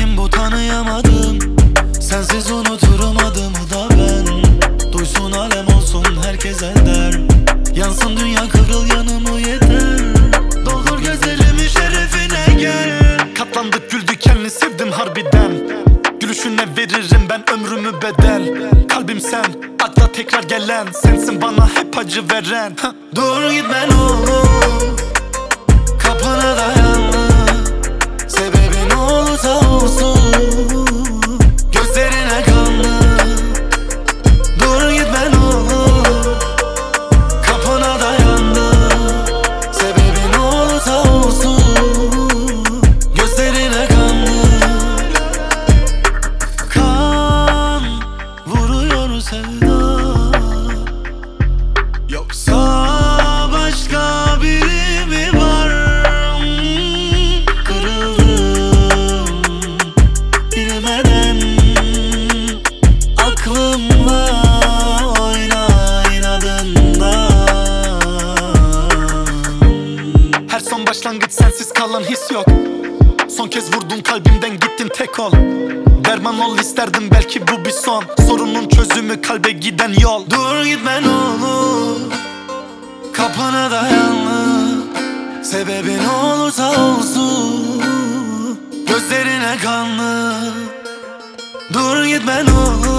neyim bu tanıyamadım. Sensiz unuturum adımı da ben. Duysun alem olsun herkes eder. Yansın dünya kıvrıl yanımı yeter. Doldur gözlerimi şerefine gel. Katlandık güldük kendini sevdim harbiden. Gülüşüne veririm ben ömrümü bedel. Kalbim sen, akla tekrar gelen. Sensin bana hep acı veren. Dur gitme ne olur, kapına dayanma. Sebebi ne olursa olsun, gözlerine kanlı. Dur gitme ne olur, kapına dayandı. Sebebi ne olursa olsun, gözlerine kanlı. Kan vuruyor sevda, yoksa başka biri mi var? Kırıldım bilmeden, aklımla oyna inadından. Her son başlangıç sensiz kalan his yok. Son kez vurdun kalbimden gittin tek ol. Derman ol isterdim belki bu bir son. Sorunun çözümü kalbe giden yol. Dur gitme ne olur, kapına dayanma. Sebebi ne olursa olsun, gözlerine kanlı. Dur gitme ne olur,